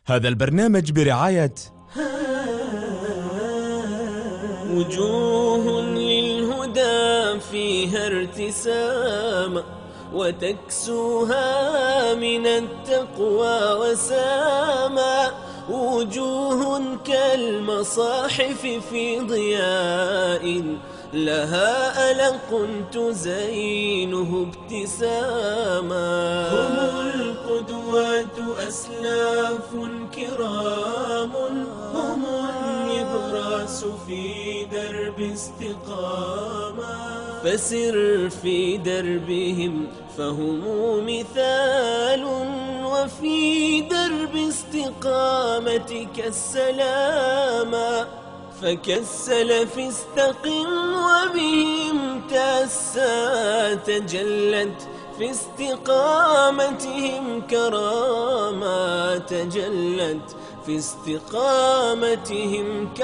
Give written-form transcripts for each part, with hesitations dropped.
هذا البرنامج برعاية وجوه للهدى فيها ارتسام وتكسوها من التقوى وساما، وجوه كالمصاحف في ضياء لها ألق تزينه ابتساما. هم القدوات أسلاف كرام، هم النبراس في درب استقامة، فسر في دربهم فهم مثال، وفي درب استقامتك السلامة، فكالسلف استقم وبهم تأسى، تجلت في استقامتهم كرامة، تجلت في استقامتهم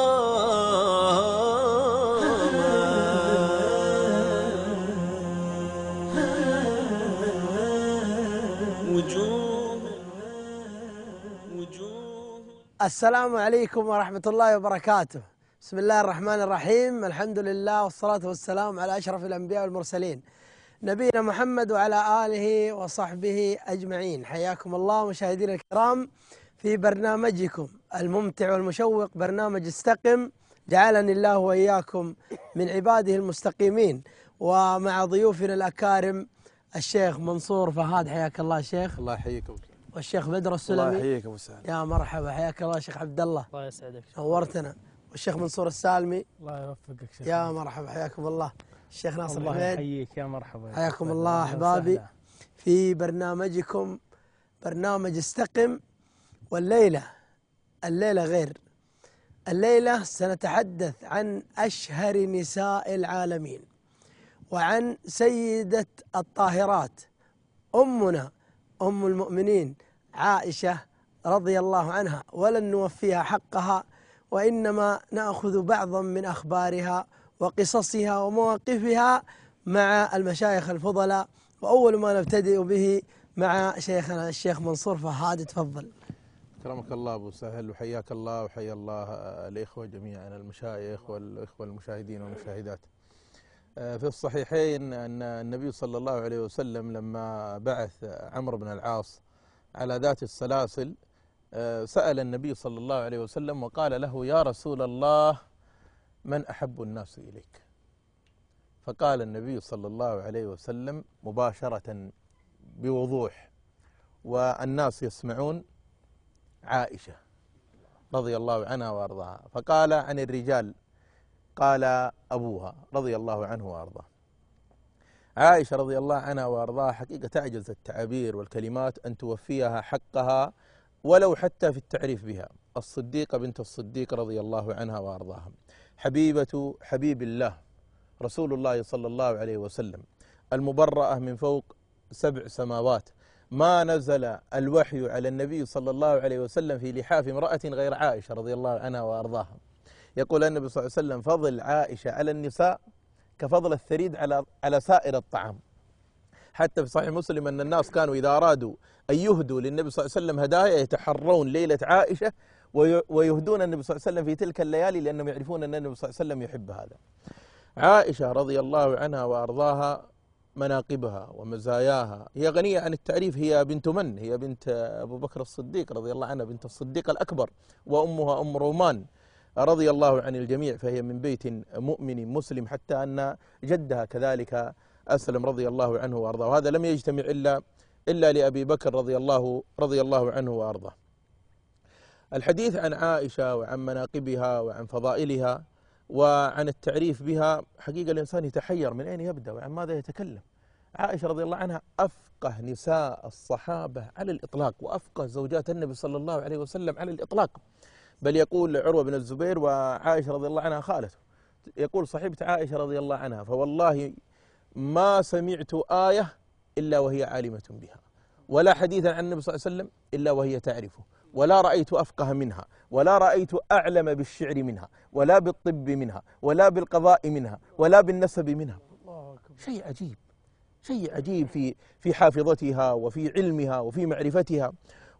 السلام عليكم ورحمة الله وبركاته. بسم الله الرحمن الرحيم، الحمد لله والصلاة والسلام على أشرف الأنبياء والمرسلين نبينا محمد وعلى آله وصحبه أجمعين. حياكم الله مشاهدينا الكرام في برنامجكم الممتع والمشوق برنامج استقم، جعلني الله وإياكم من عباده المستقيمين، ومع ضيوفنا الأكارم الشيخ منصور فهاد. حياك الله شيخ. الله يحييكم. والشيخ بدر السلمي. الله يحييك ابو سعد. يا مرحبا، حياك الله شيخ عبد الله. الله يسعدك. نورتنا. والشيخ منصور السالمي. الله يوفقك شيخ. يا مرحبا، حياكم الله. الشيخ ناصر الحميد. الله يحييك. يا مرحبا. حياكم الله احبابي في برنامجكم برنامج استقم. والليله غير الليله سنتحدث عن اشهر نساء العالمين، وعن سيدة الطاهرات أمنا أم المؤمنين عائشة رضي الله عنها، ولن نوفيها حقها، وإنما نأخذ بعضا من أخبارها وقصصها ومواقفها مع المشايخ الفضلاء. وأول ما نبتدئ به مع شيخنا الشيخ منصور فهاد. تفضل. كرمك الله ابو سهل، وحياك الله وحيا الله الاخوه جميعا، المشايخ والاخوه المشاهدين والمشاهدات. في الصحيحين أن النبي صلى الله عليه وسلم لما بعث عمرو بن العاص على ذات السلاسل سأل النبي صلى الله عليه وسلم وقال له: يا رسول الله، من أحب الناس إليك؟ فقال النبي صلى الله عليه وسلم مباشرة بوضوح والناس يسمعون: عائشة رضي الله عنها وأرضاها. فقال عن الرجال قال أبوها رضي الله عنه وأرضاه. عائشة رضي الله عنها وأرضاها حقيقة تعجز التعابير والكلمات أن توفيها حقها ولو حتى في التعريف بها. الصديقة بنت الصديق رضي الله عنها وأرضاها، حبيبة حبيب الله رسول الله صلى الله عليه وسلم، المبرأة من فوق 7 سماوات. ما نزل الوحي على النبي صلى الله عليه وسلم في لحاف امرأة غير عائشة رضي الله عنها وأرضاها. يقول النبي صلى الله عليه وسلم: فضل عائشة على النساء كفضل الثريد على سائر الطعام. حتى في صحيح مسلم أن الناس كانوا إذا أرادوا أن يهدوا للنبي صلى الله عليه وسلم هدايا يتحرون ليلة عائشة ويهدون النبي صلى الله عليه وسلم في تلك الليالي، لأنهم يعرفون أن النبي صلى الله عليه وسلم يحب هذا. عائشة رضي الله عنها وأرضاها مناقبها ومزاياها هي غنية عن التعريف. هي بنت من؟ هي بنت أبو بكر الصديق رضي الله عنه، بنت الصديق الأكبر، وأمها أم رومان رضي الله عن الجميع، فهي من بيت مؤمن مسلم، حتى أن جدها كذلك أسلم رضي الله عنه وأرضاه. وهذا لم يجتمع إلا لأبي بكر رضي الله عنه وأرضاه. الحديث عن عائشة وعن مناقبها وعن فضائلها وعن التعريف بها حقيقة الإنسان يتحير من أين يبدأ وعن ماذا يتكلم. عائشة رضي الله عنها أفقه نساء الصحابة على الإطلاق، وأفقه زوجات النبي صلى الله عليه وسلم على الإطلاق. بل يقول عروة بن الزبير وعائشة رضي الله عنها خالته، يقول صحيبة عائشة رضي الله عنها: فوالله ما سمعت آية إلا وهي عالمة بها، ولا حديثا عن النبي صلى الله عليه وسلم إلا وهي تعرفه، ولا رأيت أفقه منها، ولا رأيت أعلم بالشعر منها، ولا بالطب منها، ولا بالقضاء منها، ولا بالنسب منها. شيء عجيب، شيء عجيب في حافظتها وفي علمها وفي معرفتها.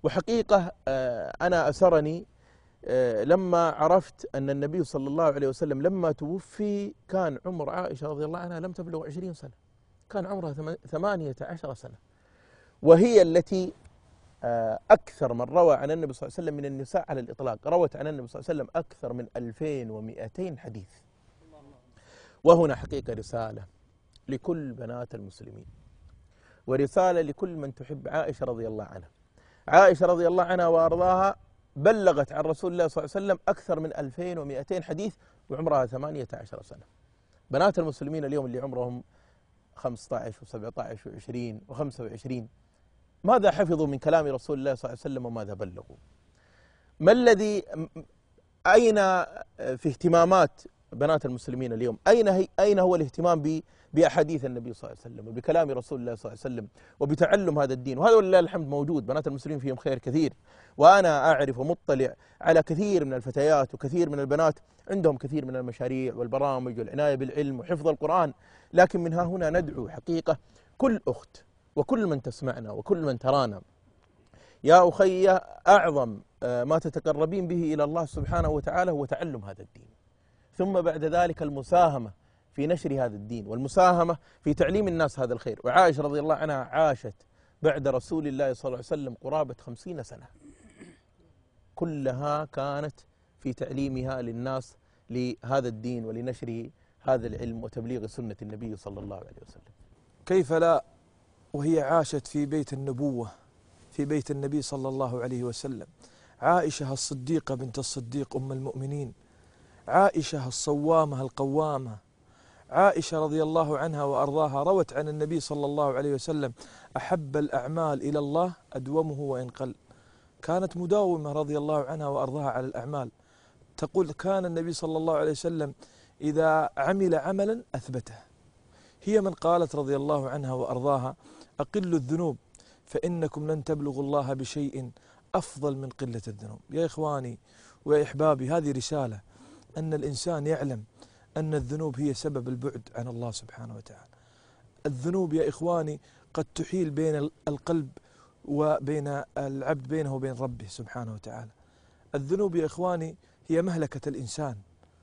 وحقيقة أنا أسرني لما عرفت أن النبي صلى الله عليه وسلم لما توفي كان عمر عائشة رضي الله عنها لم تبلغ 20 سنة، كان عمرها 18 سنة، وهي التي أكثر من روى عن النبي صلى الله عليه وسلم من النساء على الإطلاق. روت عن النبي صلى الله عليه وسلم أكثر من 2200 حديث. وهنا حقيقة رسالة لكل بنات المسلمين، ورسالة لكل من تحب عائشة رضي الله عنها. عائشة رضي الله عنها وأرضاها بلغت عن رسول الله صلى الله عليه وسلم أكثر من 2200 حديث وعمرها 18 سنة. بنات المسلمين اليوم اللي عمرهم 15 و17 و20 و25 ماذا حفظوا من كلام رسول الله صلى الله عليه وسلم وماذا بلغوا؟ ما الذي أين في اهتمامات بنات المسلمين اليوم؟ أين هو الاهتمام بأحاديث النبي صلى الله عليه وسلم وبكلام رسول الله صلى الله عليه وسلم وبتعلم هذا الدين؟ وهذا ولله الحمد موجود، بنات المسلمين فيهم خير كثير، وأنا أعرف ومطلع على كثير من الفتيات وكثير من البنات عندهم كثير من المشاريع والبرامج والعناية بالعلم وحفظ القرآن. لكن من ها هنا ندعو حقيقة كل أخت وكل من تسمعنا وكل من ترانا، يا أخي أعظم ما تتقربين به إلى الله سبحانه وتعالى هو تعلم هذا الدين، ثم بعد ذلك المساهمة في نشر هذا الدين والمساهمة في تعليم الناس هذا الخير. وعائشة رضي الله عنها عاشت بعد رسول الله صلى الله عليه وسلم قرابة 50 سنة كلها كانت في تعليمها للناس لهذا الدين ولنشر هذا العلم وتبليغ سنة النبي صلى الله عليه وسلم. كيف لا وهي عاشت في بيت النبوة، في بيت النبي صلى الله عليه وسلم. عائشة الصديقة بنت الصديق أم المؤمنين، عائشة الصوامة القوامة، عائشة رضي الله عنها وأرضاها روت عن النبي صلى الله عليه وسلم أحب الأعمال إلى الله أدومه وإن قل. كانت مداومة رضي الله عنها وأرضاها على الأعمال. تقول كان النبي صلى الله عليه وسلم إذا عمل عملا أثبته. هي من قالت رضي الله عنها وأرضاها أقلوا الذنوب فإنكم لن تبلغوا الله بشيء أفضل من قلة الذنوب. يا إخواني ويا إحبابي، هذه رسالة أن الإنسان يعلم أن الذنوب هي سبب البعد عن الله سبحانه وتعالى. الذنوب يا إخواني قد تحيل بين القلب وبين العبد بينه وبين ربه سبحانه وتعالى. الذنوب يا إخواني هي مهلكة الإنسان.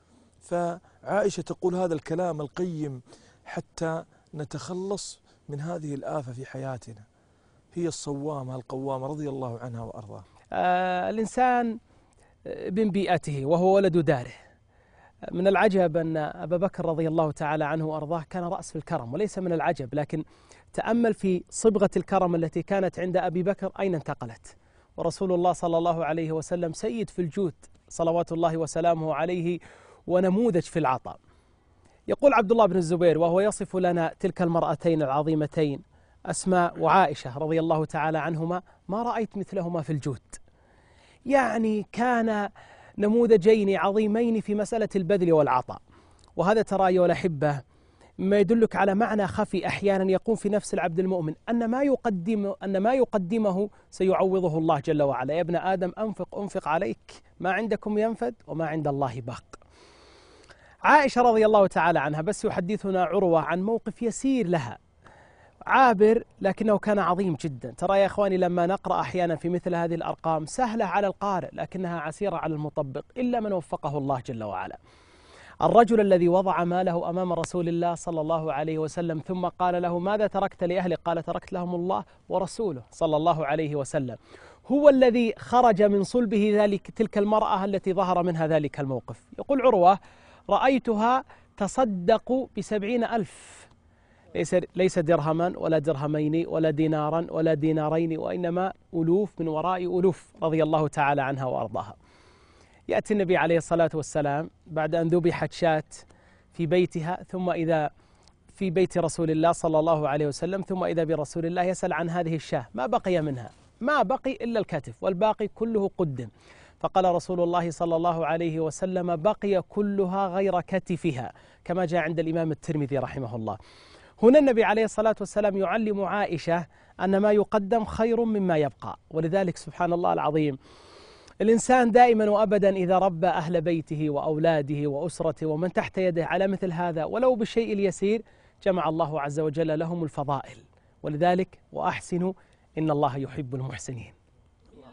فعائشة تقول هذا الكلام القيم حتى نتخلص من هذه الآفة في حياتنا. هي الصوامة القوامة رضي الله عنها وأرضاها. الإنسان من بيئته وهو ولد داره. من العجب أن أبا بكر رضي الله تعالى عنه وأرضاه كان رأس في الكرم، وليس من العجب، لكن تأمل في صبغة الكرم التي كانت عند أبي بكر أين انتقلت. ورسول الله صلى الله عليه وسلم سيد في الجود صلوات الله وسلامه عليه ونموذج في العطاء. يقول عبد الله بن الزبير وهو يصف لنا تلك المرأتين العظيمتين أسماء وعائشة رضي الله تعالى عنهما: ما رأيت مثلهما في الجود. يعني كان نموذجين عظيمين في مسألة البذل والعطاء. وهذا ترى أيها الأحبة ما يدلك على معنى خفي أحيانا يقوم في نفس العبد المؤمن، أن ما يقدمه سيعوضه الله جل وعلا. يا ابن آدم أنفق عليك، ما عندكم ينفد وما عند الله باق. عائشة رضي الله تعالى عنها بس يحدثنا عروة عن موقف يسير لها عابر لكنه كان عظيم جدا. ترى يا إخواني لما نقرأ أحيانا في مثل هذه الأرقام سهلة على القارئ لكنها عسيرة على المطبق إلا من وفقه الله جل وعلا. الرجل الذي وضع ماله أمام رسول الله صلى الله عليه وسلم ثم قال له: ماذا تركت لأهلك؟ قال: تركت لهم الله ورسوله صلى الله عليه وسلم. هو الذي خرج من صلبه تلك المرأة التي ظهر منها ذلك الموقف. يقول عروة: رأيتها تصدق ب70,000، ليس درهما ولا درهمين ولا دينارا ولا دينارين، وإنما ألوف من وراء ألوف رضي الله تعالى عنها وأرضاها. يأتي النبي عليه الصلاة والسلام بعد أن ذبحت شاة في بيتها، ثم إذا في بيت رسول الله صلى الله عليه وسلم، ثم إذا برسول الله يسأل عن هذه الشاة ما بقي منها، ما بقي إلا الكتف والباقي كله قدم. فقال رسول الله صلى الله عليه وسلم: بقي كلها غير كتفها، كما جاء عند الإمام الترمذي رحمه الله. هنا النبي عليه الصلاة والسلام يعلم عائشة أن ما يقدم خير مما يبقى. ولذلك سبحان الله العظيم الإنسان دائما وأبدا إذا ربى أهل بيته وأولاده وأسرته ومن تحت يده على مثل هذا ولو بالشيء اليسير جمع الله عز وجل لهم الفضائل. ولذلك وأحسنوا إن الله يحب المحسنين.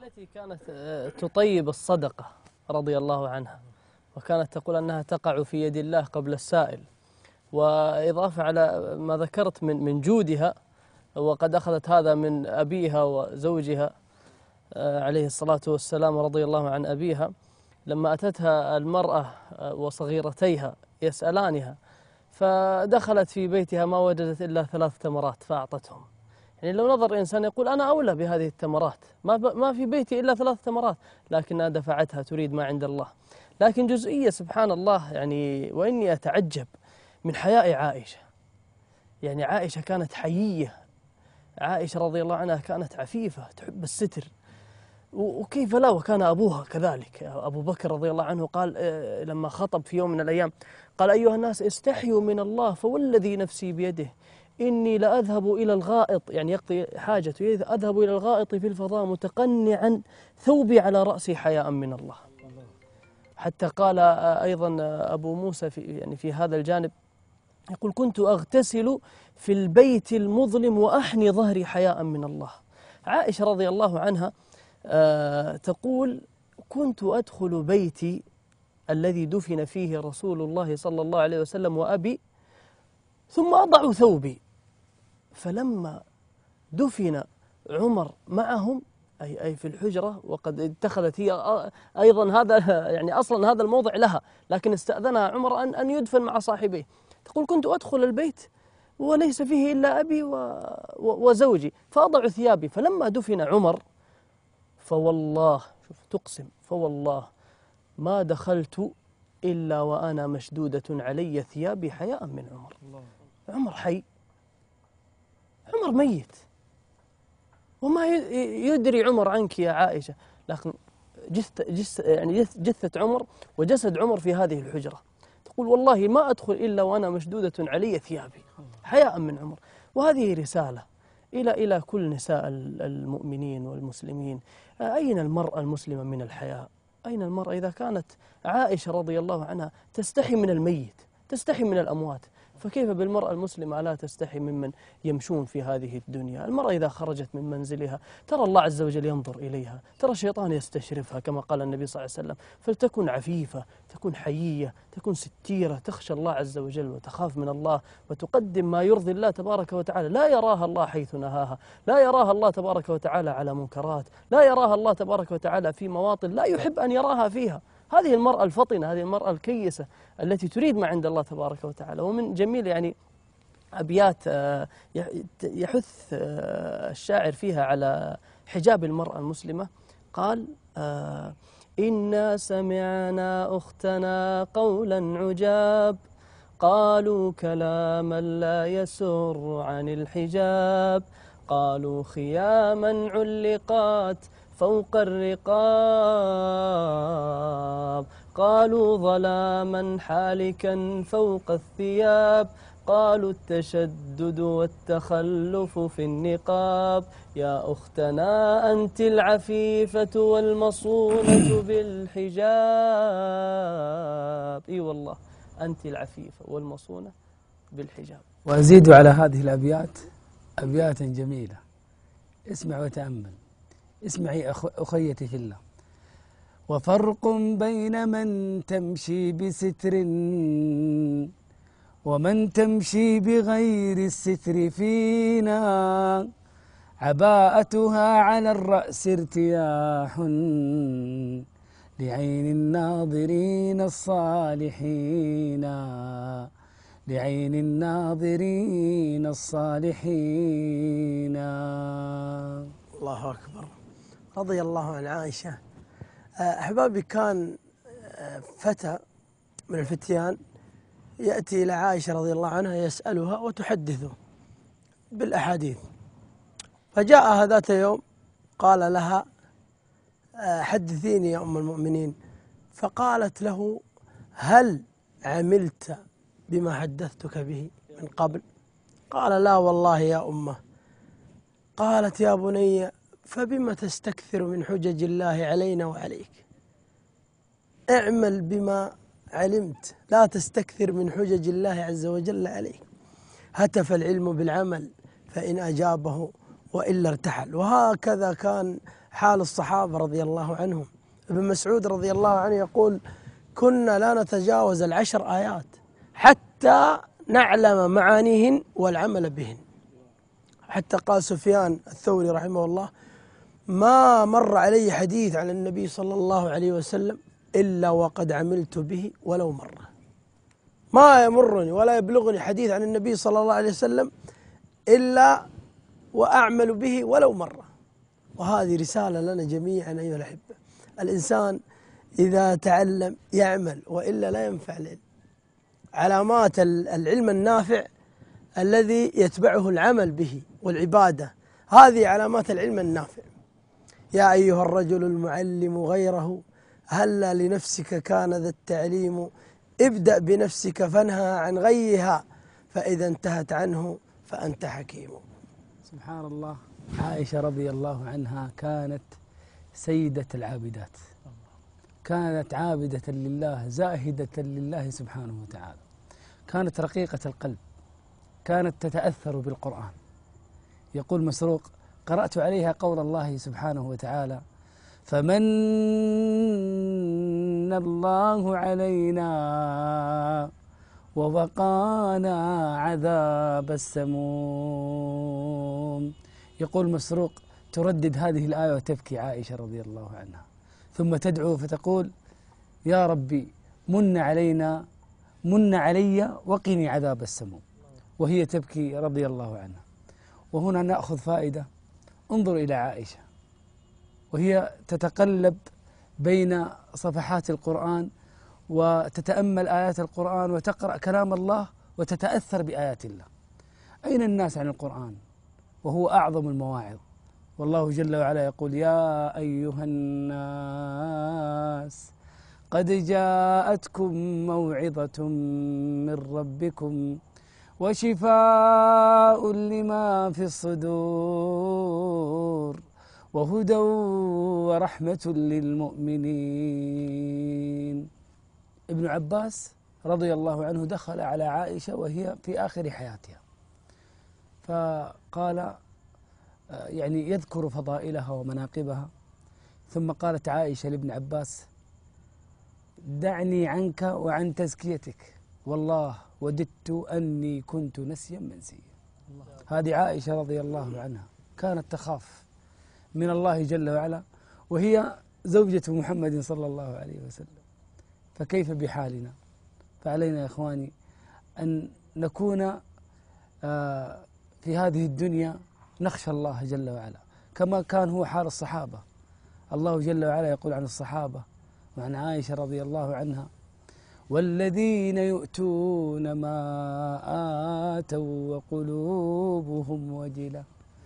التي كانت تطيب الصدقة رضي الله عنها، وكانت تقول أنها تقع في يد الله قبل السائل. وإضافة على ما ذكرت من جودها، وقد أخذت هذا من أبيها وزوجها عليه الصلاة والسلام رضي الله عن أبيها، لما أتتها المرأة وصغيرتيها يسألانها، فدخلت في بيتها ما وجدت إلا 3 تمرات فأعطتهم. يعني لو نظر إنسان يقول أنا أولى بهذه التمرات، ما في بيتي إلا 3 تمرات، لكنها دفعتها تريد ما عند الله. لكن جزئية سبحان الله، يعني وإني أتعجب من حياء عائشة. يعني عائشة كانت حيية، عائشة رضي الله عنها كانت عفيفة تحب الستر، وكيف لا وكان أبوها كذلك. أبو بكر رضي الله عنه قال لما خطب في يوم من الأيام قال: أيها الناس استحيوا من الله فوالذي نفسي بيده إني لأذهب إلى الغائط، يعني يقضي حاجته، أذهب إلى الغائط في الفضاء متقنعا ثوبي على رأسي حياء من الله. حتى قال أيضا أبو موسى في هذا الجانب، يقول: كنت أغتسل في البيت المظلم وأحني ظهري حياء من الله. عائشة رضي الله عنها تقول: كنت أدخل بيتي الذي دفن فيه رسول الله صلى الله عليه وسلم وأبي ثم أضع ثوبي، فلما دفن عمر معهم أي في الحجرة، وقد اتخذت هي أيضا هذا يعني أصلا هذا الموضع لها، لكن استأذنها عمر أن يدفن مع صاحبيه. تقول: كنت أدخل البيت وليس فيه إلا أبي وزوجي فأضع ثيابي، فلما دفن عمر فوالله، شوف تقسم، فوالله ما دخلت إلا وأنا مشدودة علي ثيابي حياء من عمر. عمر حي، عمر ميت، وما يدري عمر عنك يا عائشة، لكن جثة عمر وجسد عمر في هذه الحجرة. تقول: والله ما أدخل إلا وأنا مشدودة علي ثيابي حياء من عمر. وهذه رسالة إلى كل نساء المؤمنين والمسلمين. أين المرأة المسلمة من الحياء؟ أين المرأة إذا كانت عائشة رضي الله عنها تستحي من الميت، تستحي من الأموات، فكيف بالمرأة المسلمة لا تستحي ممن يمشون في هذه الدنيا؟ المرأة إذا خرجت من منزلها ترى الله عز وجل ينظر إليها، ترى الشيطان يستشرفها كما قال النبي صلى الله عليه وسلم، فلتكن عفيفة، تكون حيية، تكون ستيرة، تخشى الله عز وجل وتخاف من الله وتقدم ما يرضي الله تبارك وتعالى. لا يراها الله حيث نهاها، لا يراها الله تبارك وتعالى على منكرات، لا يراها الله تبارك وتعالى في مواطن لا يحب أن يراها فيها. هذه المرأة الفطنة، هذه المرأة الكيسة التي تريد ما عند الله تبارك وتعالى. ومن جميل يعني أبيات يحث الشاعر فيها على حجاب المرأة المسلمة. قال: إنا سمعنا أختنا قولا عجاب، قالوا كلاما لا يسر عن الحجاب، قالوا خياما علقات فوق الرقاب، قالوا ظلاما حالكا فوق الثياب، قالوا التشدد والتخلف في النقاب، يا أختنا أنت العفيفة والمصونة بالحجاب. إي والله أنت العفيفة والمصونة بالحجاب. وأزيد على هذه الأبيات أبيات جميلة. اسمع وتأمل. اسمعي أخيتي في الله. وفرق بين من تمشي بستر ومن تمشي بغير الستر فينا، عباءتها على الرأس ارتياح لعين الناظرين الصالحين، لعين الناظرين الصالحين. الله أكبر. رضي الله عن عائشة. أحبابي، كان فتى من الفتيان يأتي إلى عائشة رضي الله عنها يسألها وتحدثه بالأحاديث، فجاءها ذات يوم قال لها: حدثيني يا أم المؤمنين. فقالت له: هل عملت بما حدثتك به من قبل؟ قال: لا والله يا أمه. قالت: يا بني فبما تستكثر من حجج الله علينا وعليك؟ اعمل بما علمت، لا تستكثر من حجج الله عز وجل عليك. هتف العلم بالعمل فإن أجابه وإلا ارتحل. وهكذا كان حال الصحابة رضي الله عنهم. ابن مسعود رضي الله عنه يقول: كنا لا نتجاوز 10 آيات حتى نعلم معانيهن والعمل بهن. حتى قال سفيان الثوري رحمه الله: ما مر علي حديث عن النبي صلى الله عليه وسلم إلا وقد عملت به ولو مرة. ما يمرني ولا يبلغني حديث عن النبي صلى الله عليه وسلم إلا وأعمل به ولو مرة. وهذه رسالة لنا جميعا أيها الأحبة. الإنسان إذا تعلم يعمل، وإلا لا ينفع العلم. علامات العلم النافع الذي يتبعه العمل به والعبادة، هذه علامات العلم النافع. يا أيها الرجل المعلم غيره، هلا لنفسك كان ذا التعليم، ابدأ بنفسك فانهى عن غيها، فإذا انتهت عنه فأنت حكيم. سبحان الله. عائشة رضي الله عنها كانت سيدة العابدات، كانت عابدة لله زاهدة لله سبحانه وتعالى، كانت رقيقة القلب، كانت تتأثر بالقرآن. يقول مسروق: قرأت عليها قول الله سبحانه وتعالى: فمن الله علينا ووقانا عذاب السموم. يقول مسروق: تردد هذه الآية وتبكي عائشة رضي الله عنها، ثم تدعو فتقول: يا ربي من علينا، من علي وقني عذاب السموم، وهي تبكي رضي الله عنها. وهنا نأخذ فائدة. انظر إلى عائشة وهي تتقلب بين صفحات القرآن وتتأمل آيات القرآن وتقرأ كلام الله وتتأثر بآيات الله. أين الناس عن القرآن وهو أعظم المواعظ؟ والله جل وعلا يقول: يا أيها الناس قد جاءتكم موعظة من ربكم وشفاء لما في الصدور وهدى ورحمة للمؤمنين. ابن عباس رضي الله عنه دخل على عائشة وهي في آخر حياتها، فقال يعني يذكر فضائلها ومناقبها، ثم قالت عائشة لابن عباس: دعني عنك وعن تزكيتك، والله وددت أني كنت نسيا منسيا. هذه عائشة رضي الله عنها كانت تخاف من الله جل وعلا، وهي زوجة محمد صلى الله عليه وسلم. فكيف بحالنا؟ فعلينا يا إخواني أن نكون في هذه الدنيا نخشى الله جل وعلا كما كان هو حال الصحابة. الله جل وعلا يقول عن الصحابة وعن عائشة رضي الله عنها: والذين يؤتون ما آتوا وقلوبهم وجلة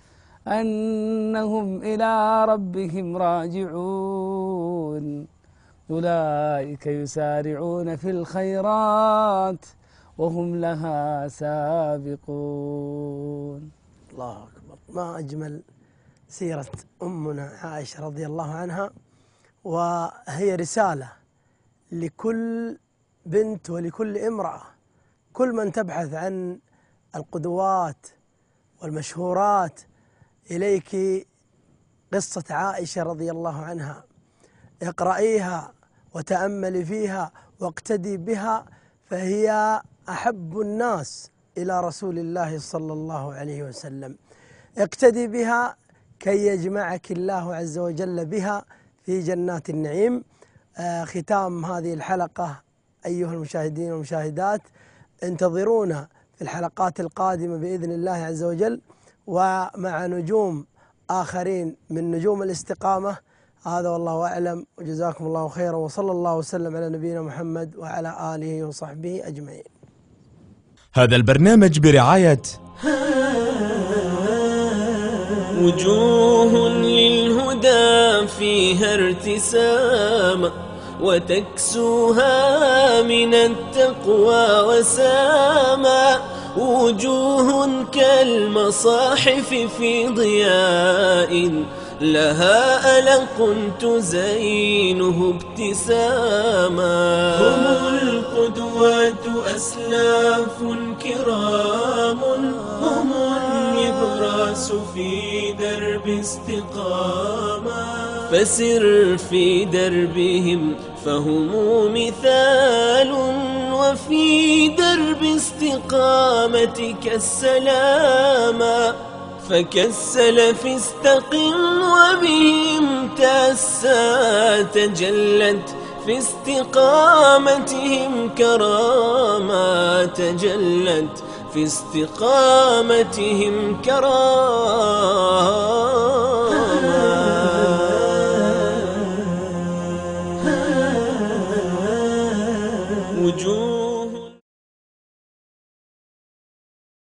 أنهم إلى ربهم راجعون أولئك يسارعون في الخيرات وهم لها سابقون. الله أكبر. ما أجمل سيرة أمنا عائشة رضي الله عنها، وهي رسالة لكل بنت ولكل امرأة، كل من تبحث عن القدوات والمشهورات. إليك قصة عائشة رضي الله عنها، اقرأيها وتأملي فيها واقتدي بها، فهي أحب الناس إلى رسول الله صلى الله عليه وسلم. اقتدي بها كي يجمعك الله عز وجل بها في جنات النعيم. ختام هذه الحلقة أيها المشاهدين والمشاهدات، انتظرونا في الحلقات القادمة بإذن الله عز وجل، ومع نجوم آخرين من نجوم الاستقامة. هذا والله أعلم، وجزاكم الله خيرا، وصلى الله وسلم على نبينا محمد وعلى آله وصحبه أجمعين. هذا البرنامج برعاية وجوه للهدى فيها ارتسام، وتكسوها من التقوى وساما، وجوه كالمصاحف في ضياء، لها ألق تزينه ابتساما. هم القدوات أسلاف كرام، هم الراس في درب استقامة فسر في دربهم فهم مثال وفي درب استقامتك السلامة فكالسلف استقم وبهم تأسى تجلت في استقامتهم كرامة تجلت في استقامتهم كرامة